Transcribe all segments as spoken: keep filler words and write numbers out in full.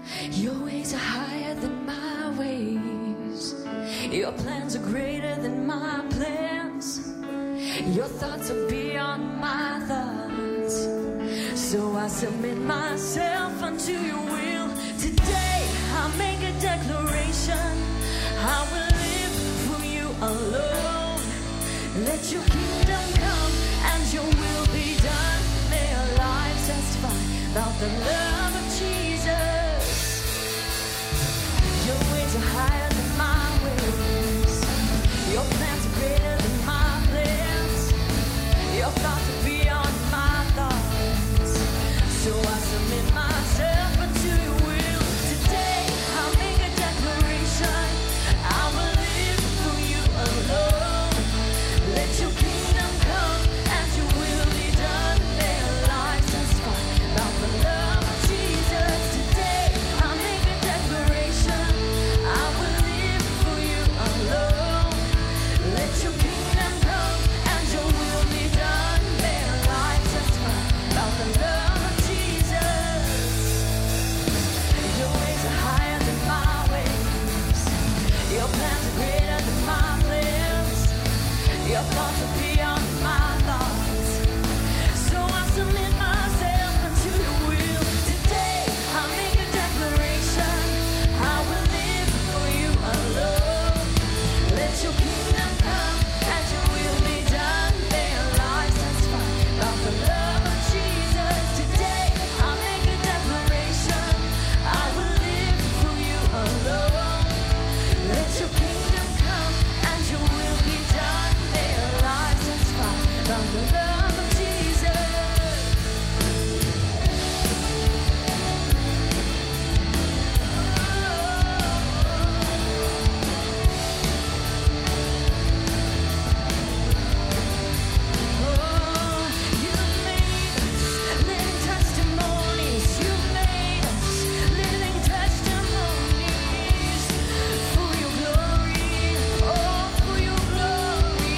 Your ways are higher than my ways. Your plans are greater than my plans. Your thoughts are beyond my thoughts. So I submit myself unto your will. Today I make a declaration. I will live for you alone. Let your kingdom come and your will be done. May our lives testify about the love of Jesus. Your ways are higher than my ways. Your plans are greater than my plans. Your thoughts are beyond my thoughts. So I submit myself unto your will. Today I make a declaration. I will live for you alone. Let your kingdom come and your will be done. May our lives testify about the love of Jesus. Today I make a declaration. I will live for you alone. Let your kingdom come and your will be done. May our lives testify about the love of Jesus. Your ways are higher than my ways. Your plans are greater than my plans. Your thoughts are beyond my thoughts. So I submit myself unto your will. Today I make a declaration. I will live for you alone. Let your kingdom come and your will be done. May our lives testify about the love of Jesus. Today I make a declaration. I will live for you alone. Let your kingdom come and your will be done. May our lives testify about the love of Jesus. Oh, you made us living testimonies. You made us living testimonies for your glory. Oh, for your glory.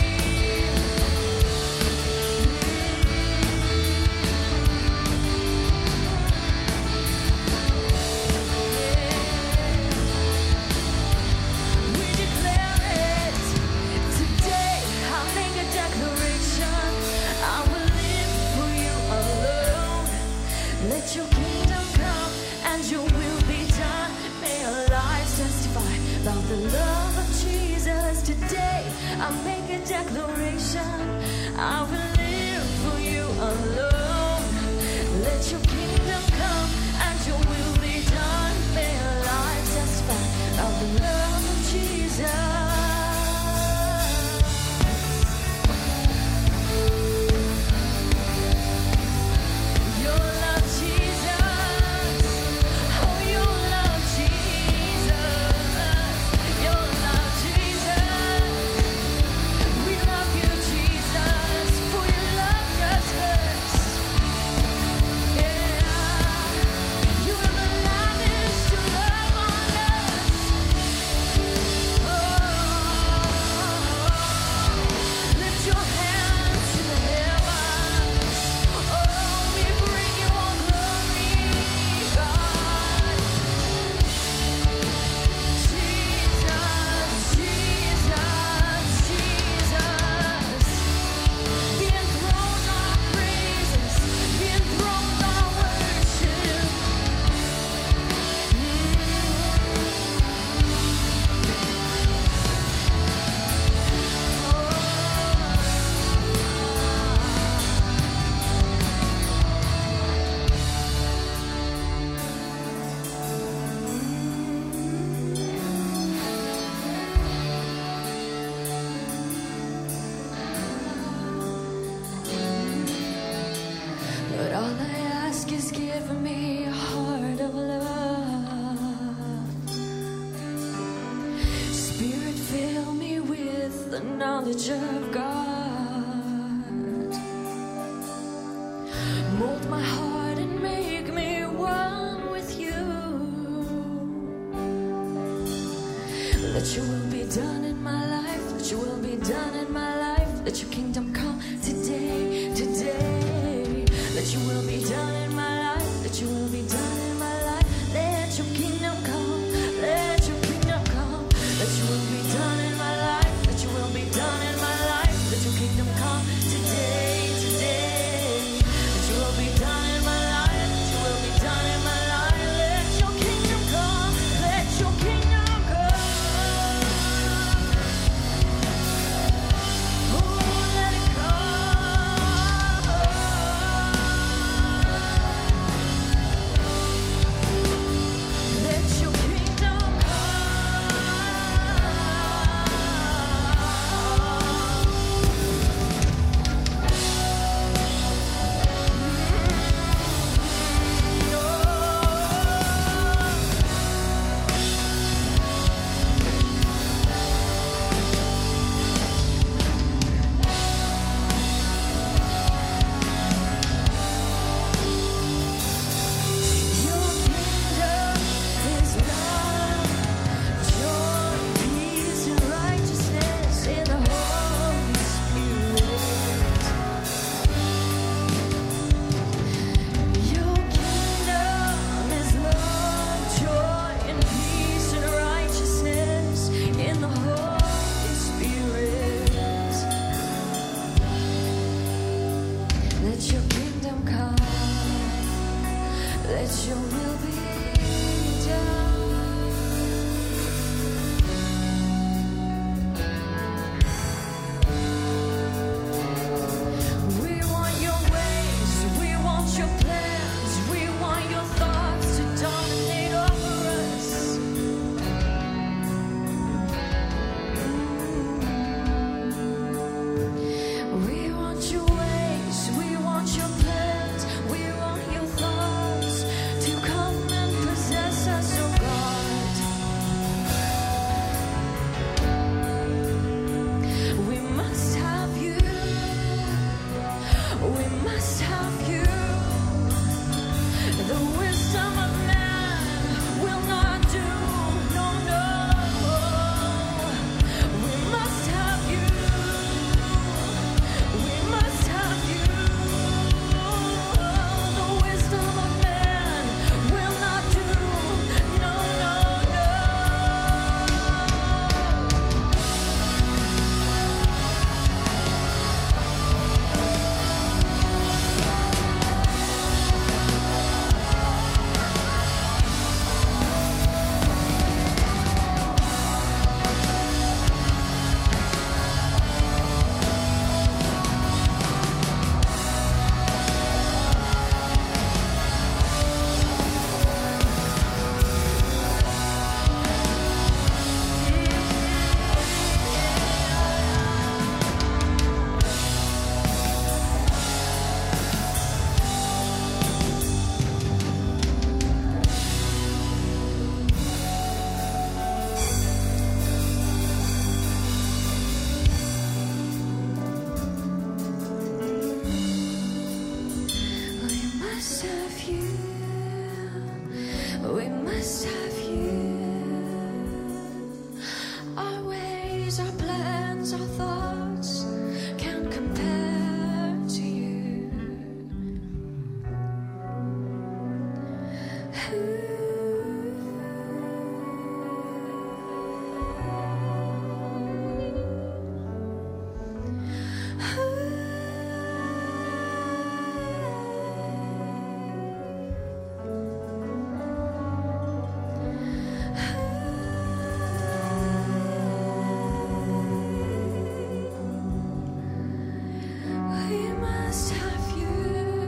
We declare it today. I make a declaration. I will live for you alone. Let your kingdom come and your will be done. May our lives testify about the love of Jesus. Today I make a declaration. I will live for you alone. Let your kingdom come and your will be done. May our lives testify about the love of Jesus. Your love, Jesus. Oh, your love, Jesus. Your love, Jesus. We love you, Jesus, for your love just first. Yeah. You have lavished your love on us. Oh, lift your hands to the heavens. Oh, we bring you all glory, God. Jesus, Jesus, Jesus. Be enthroned our praises, be enthroned our worship. But all I ask is give me a heart of love. Spirit, fill me with the knowledge of God. Mold my heart and make me one with you. Let your will be done in my life. Let your will be done in my life. Let your kingdom come today, today. Let your will be done in my life. Let your will be done in my life. Let your will be done. We want your ways, we want your plans, we want your thoughts to dominate over us. We want your ways, we want your plans, we want your thoughts to come and possess us, oh God. We must have you, we must have you. The wisdom of man will not do, no, no. We must have you, we must have you. The wisdom of man will not do, no, no, no. We must have you, we must have you. Our ways, our plans, our thoughts can't compare to you. We must have you,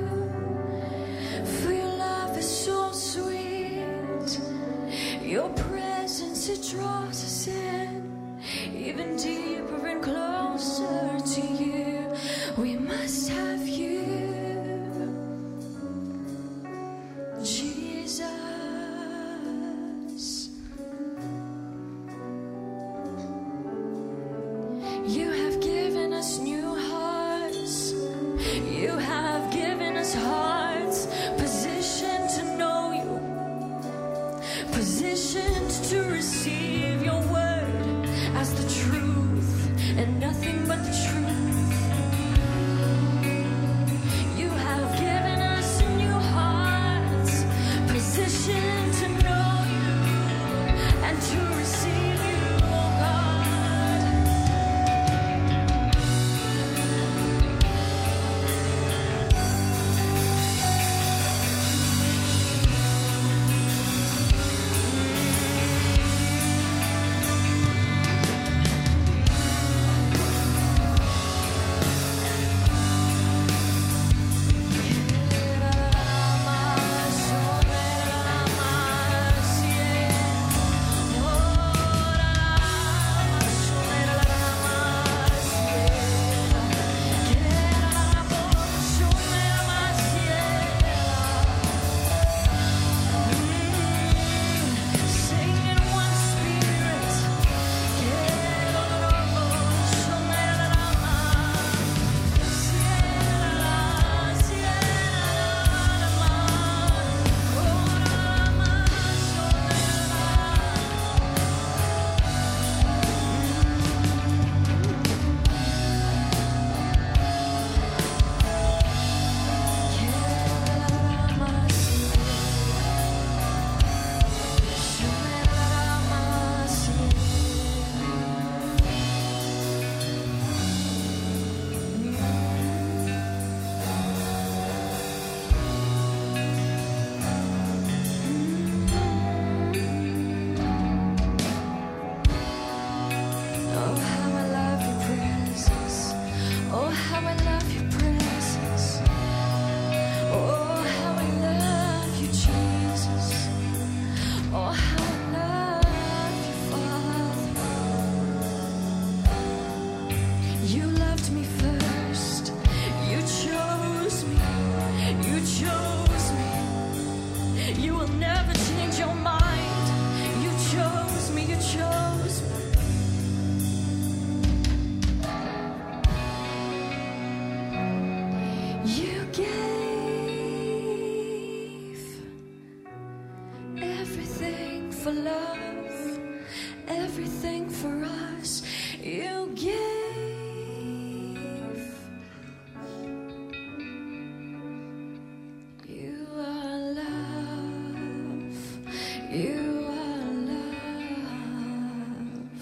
for your love is so sweet. Your presence, it draws us in, even deeper and closer to you. We must have you, Jesus. You have given us new hearts. You have given us hearts positioned to know you, positioned to receive your word as the truth and nothing but the truth. You have given us new hearts positioned to know you and to receive you, oh God. for love, everything for us you gave. You are love, you are love.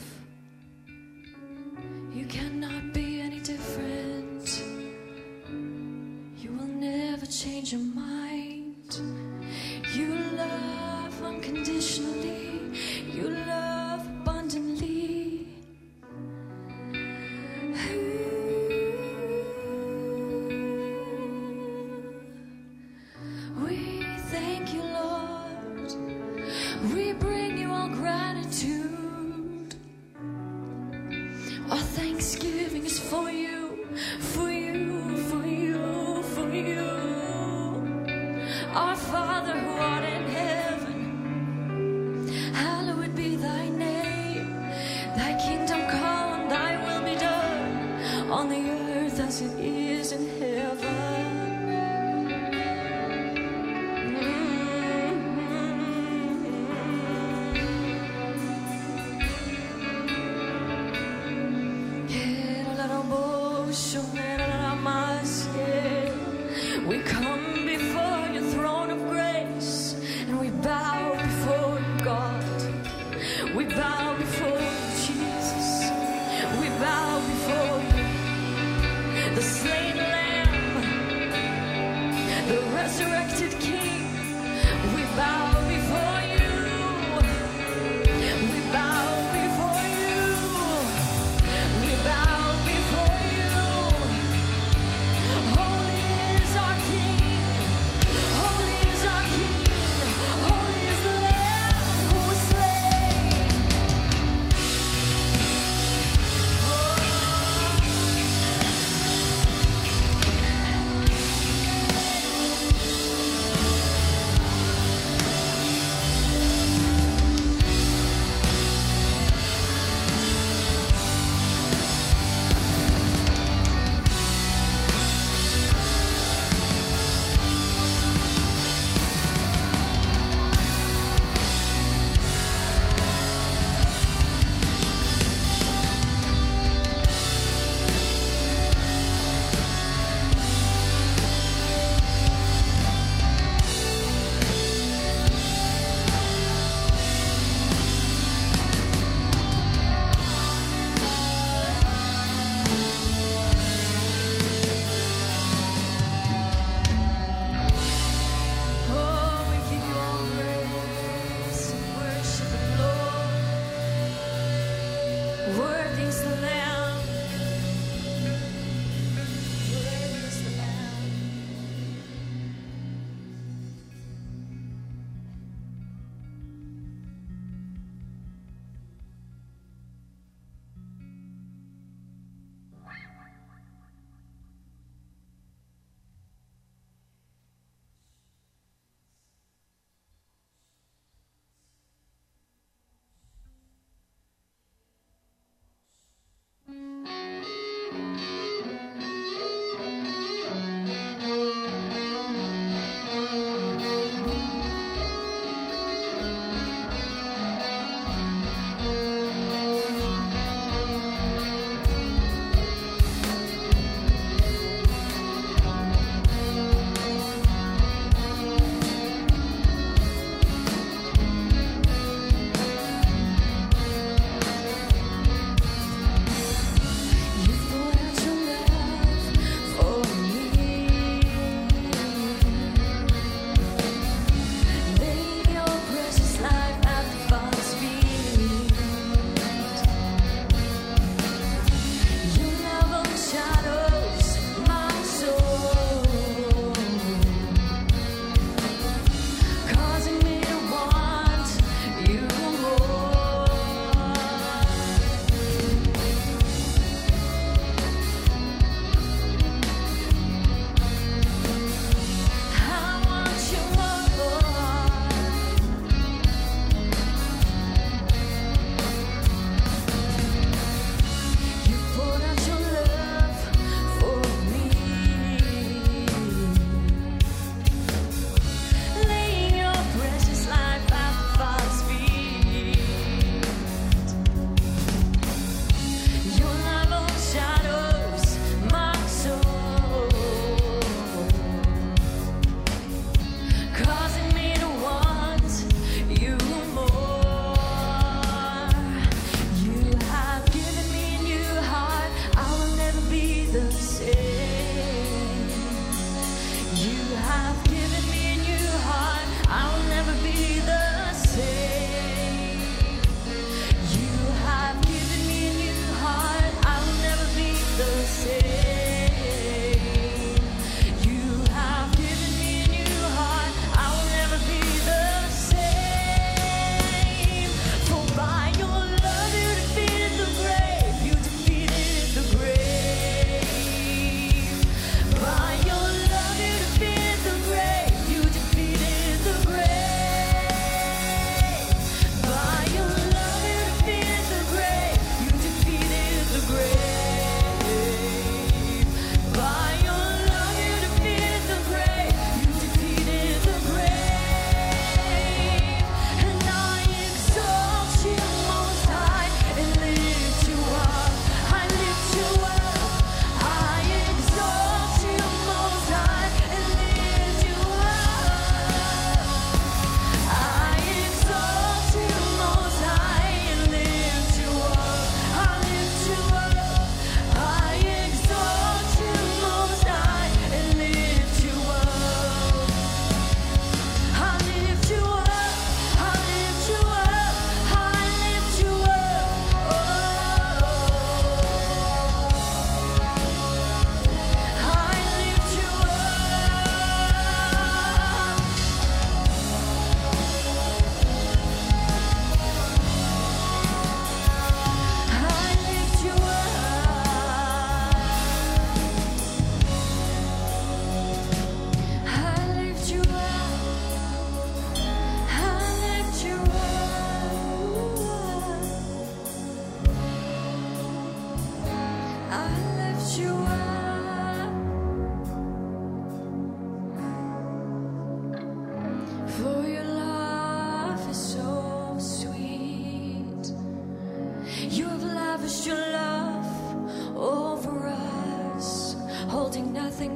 You cannot be any different. You will never change your mind. You love unconditionally. You love abundantly. We thank you, Lord. We bring you all gratitude. Our thanksgiving is for you, for you, for you, for you. Our Father who art in heaven, hallowed be thy name. Thy kingdom come, thy will be done on the earth as it is in heaven. We come before your throne of grace and we bow before you, God. We bow before you, Jesus. We bow before you, the slain Lamb, the resurrected King. We bow before you. We bow before you. We bow before you. Holy is our King. Holy is our King. Holy is the Lamb who was slain.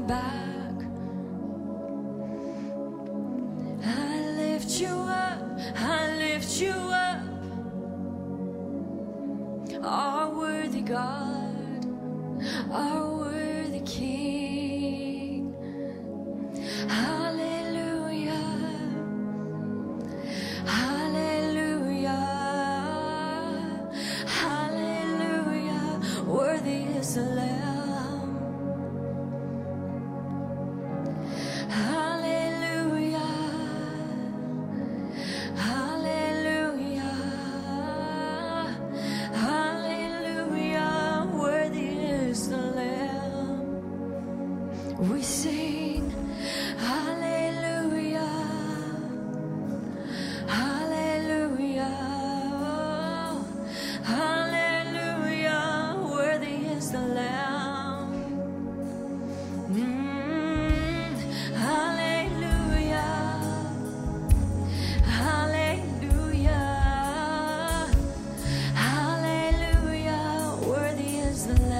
back. I lift you up, I lift you up, our worthy God, our worthy King. Hallelujah, hallelujah, hallelujah, worthy is the Lamb. We sing hallelujah, hallelujah, hallelujah, worthy is the Lamb. Mm, hallelujah, hallelujah, hallelujah, worthy is the Lamb.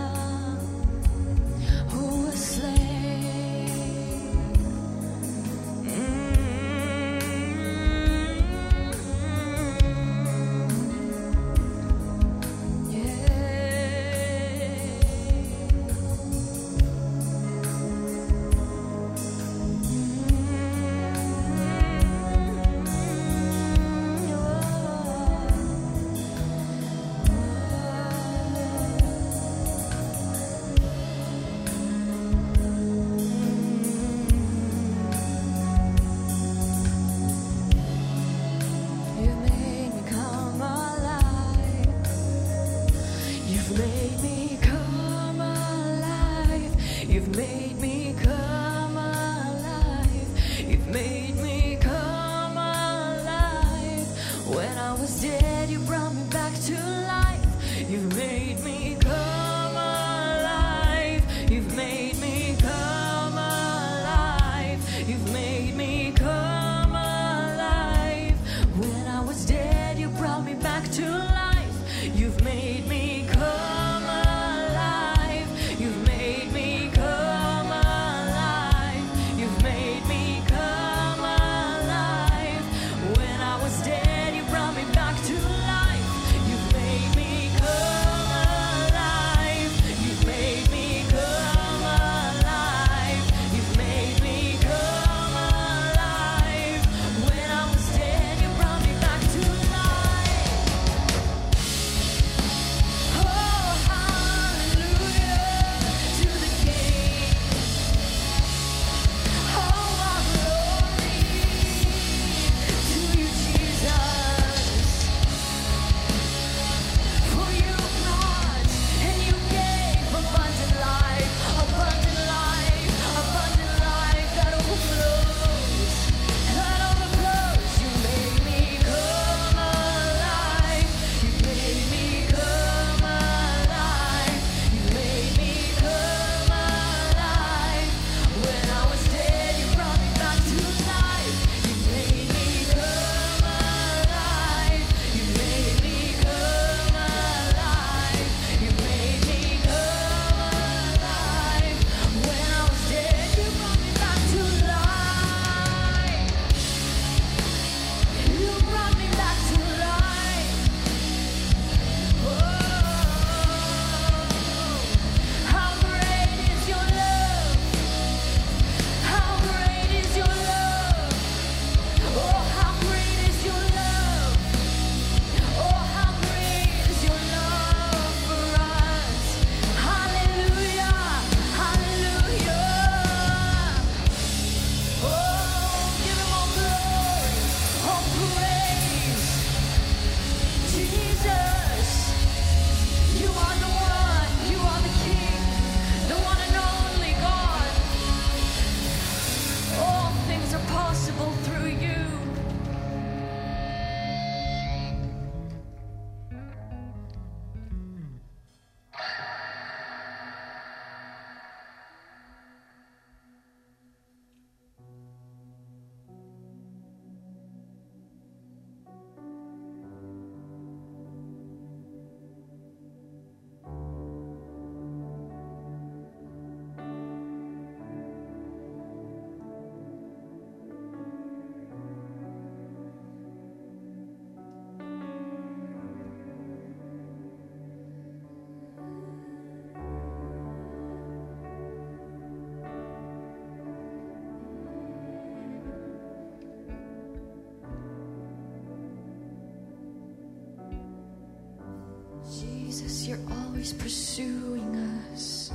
You've made me come alive. You've made me come alive. You've made me come alive. When I was dead, you brought me back to life. You've made me come alive. You've made me come alive. You've made me come alive. When I was dead, you brought me back to life. You've made me come alive. You've made me come alive. You've made me come alive. When I was dead, you brought me back to life. You've made me come alive. Jesus, you're always pursuing us.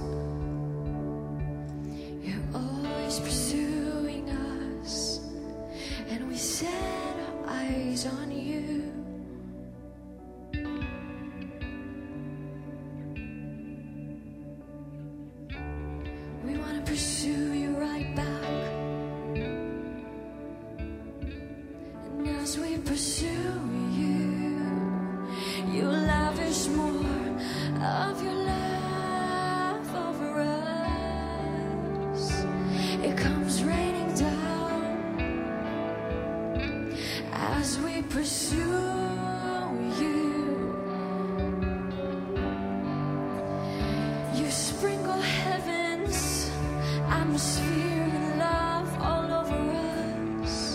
You're always pursuing us, and we set our eyes on you. We want to pursue you right back, and as we pursue you, you lavish more of your love over us. It comes raining down as we pursue you. You sprinkle heaven's atmosphere and love all over us.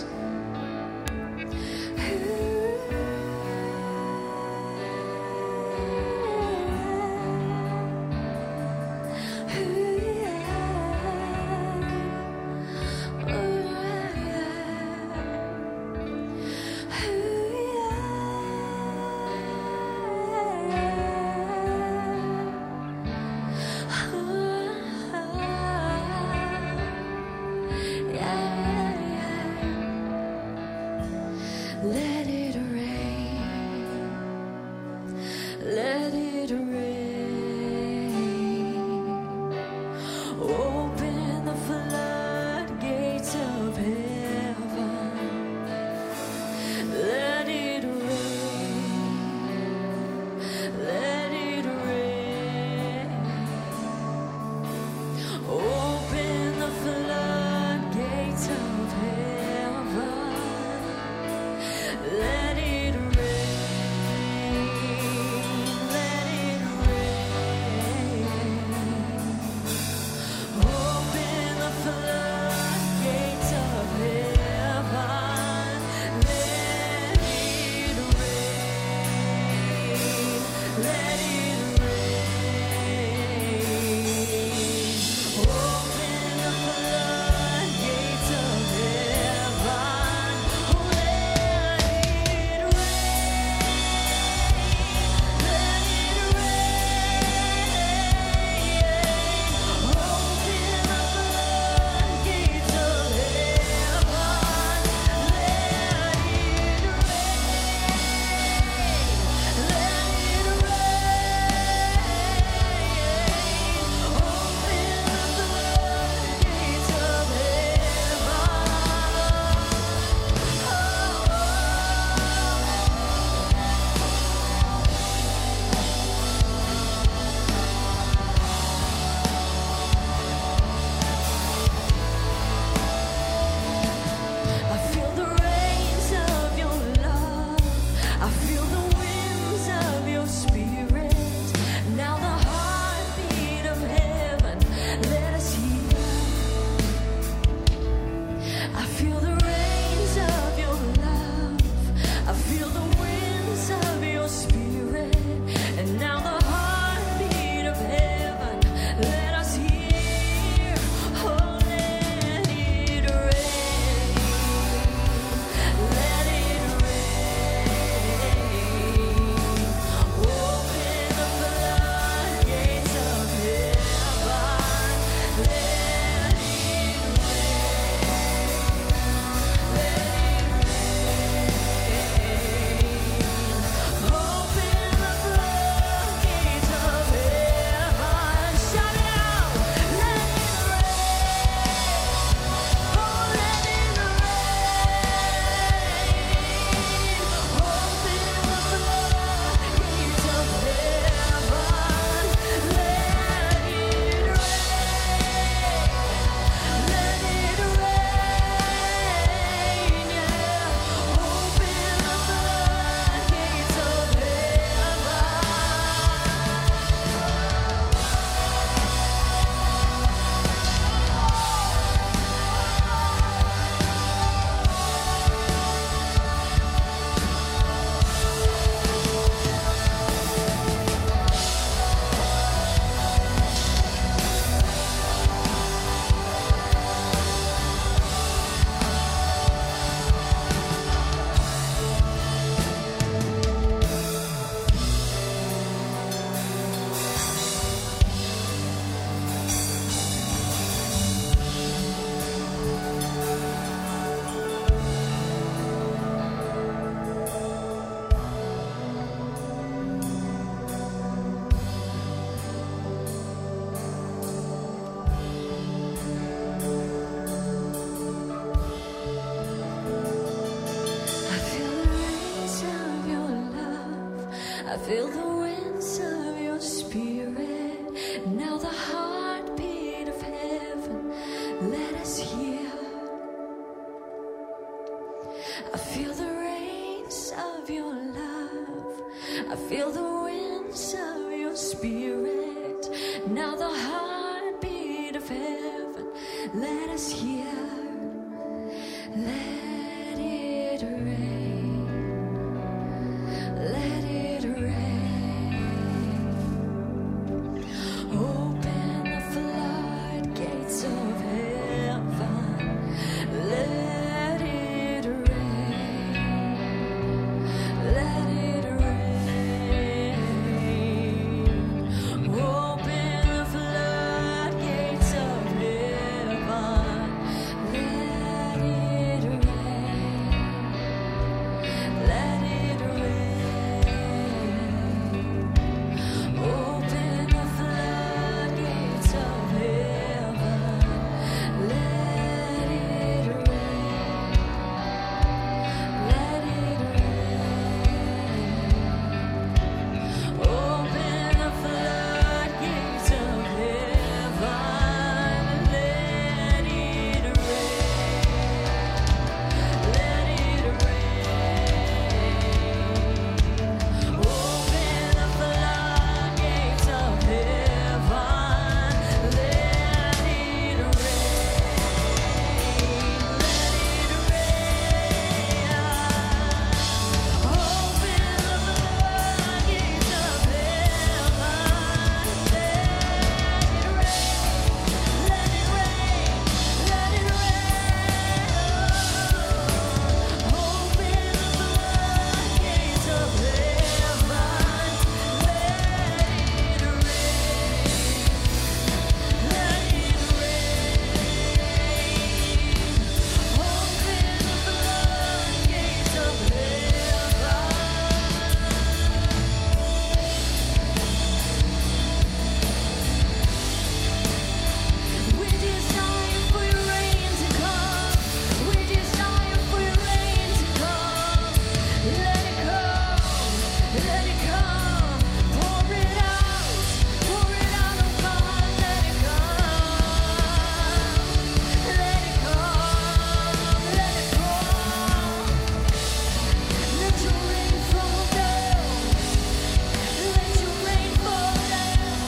feel the winds of your spirit. Now the heartbeat of heaven, let us hear. I feel the rains of your love. I feel the winds of your spirit. Now the heartbeat of heaven, let us hear. Let it rain. Let it rain. Open the floodgates of heaven. Let it rain. Let it rain. Open the floodgates of heaven. Let it rain. Let it rain. Open the floodgates of heaven. Let it rain. Let it rain. Open the floodgates of heaven. Let it rain. Let it rain. Open the floodgates of heaven. Let it We desire for your rain to come. We desire for your rain to come. Let it come. Let it come. Pour it out. Pour it out, oh God. Let it come. Let it come. Let it come. Let your rain fall down. Let your rain fall down.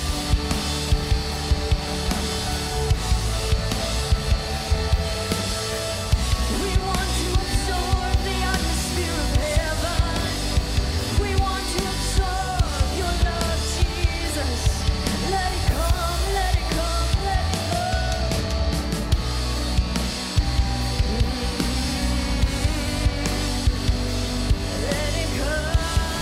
We want to absorb the atmosphere of heaven. We want to absorb your love, Jesus. Let it come, let it come, let it come. Let it come.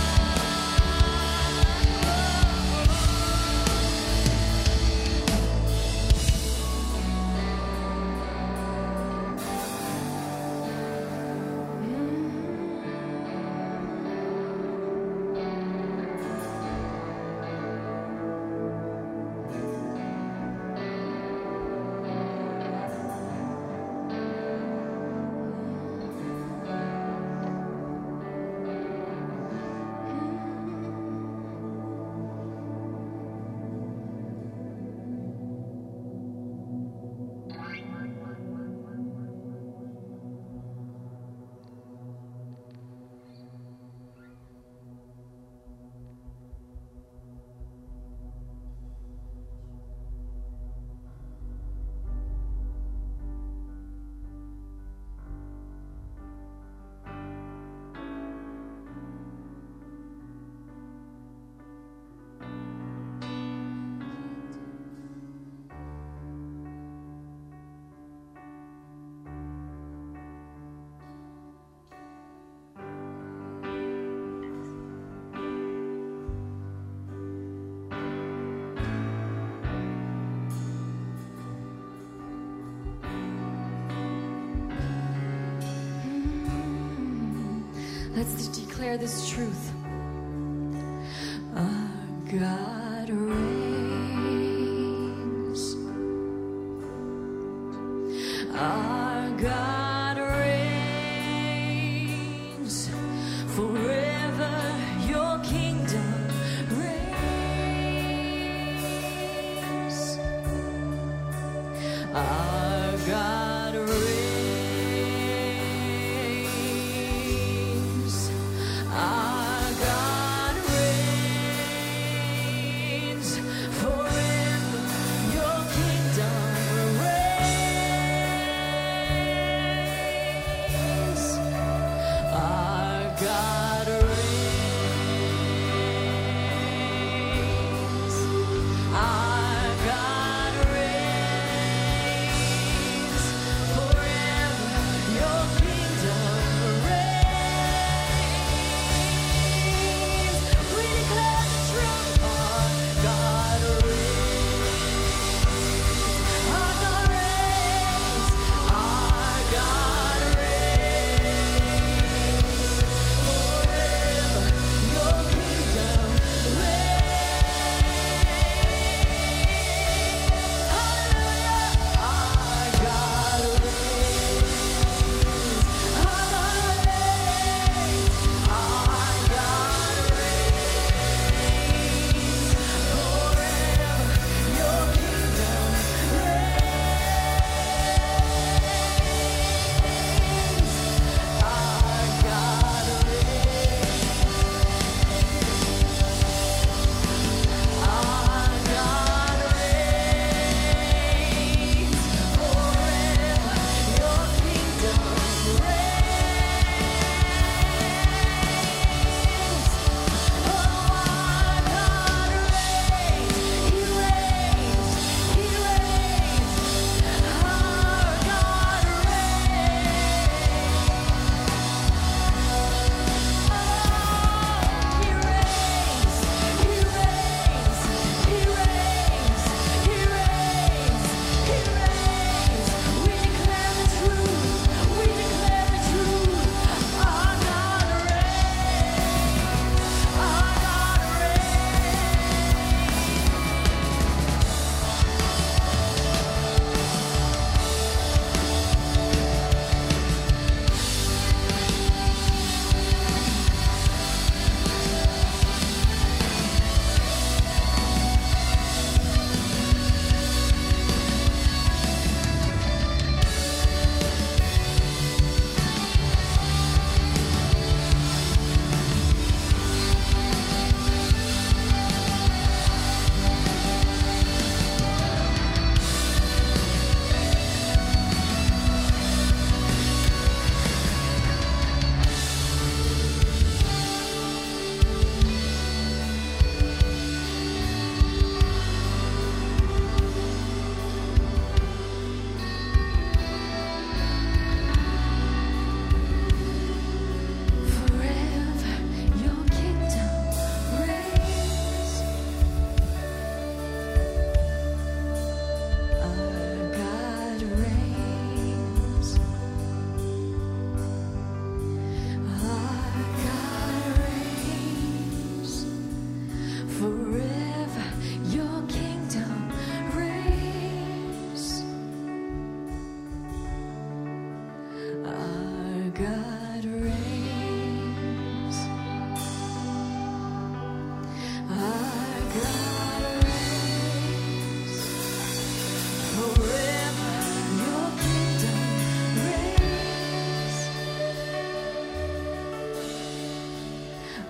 Let's declare this truth. Our God reigns. Our God reigns. Forever your kingdom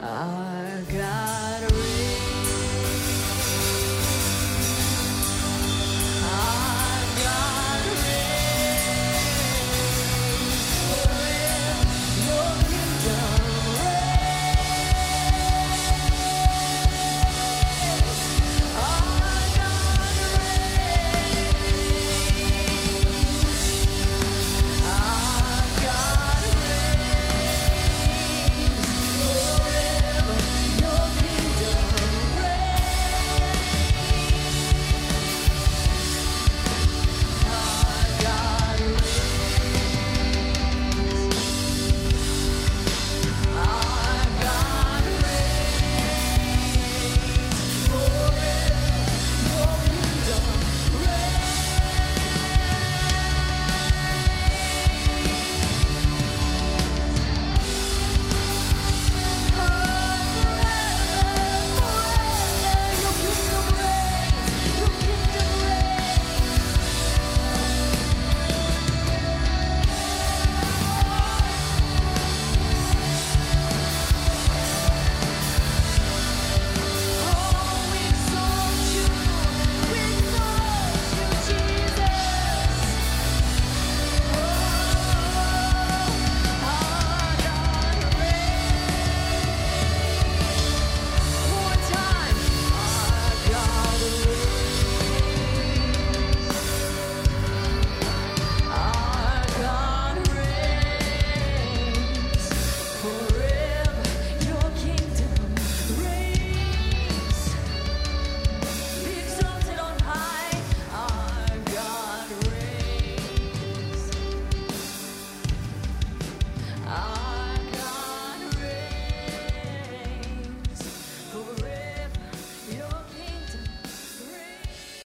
Our God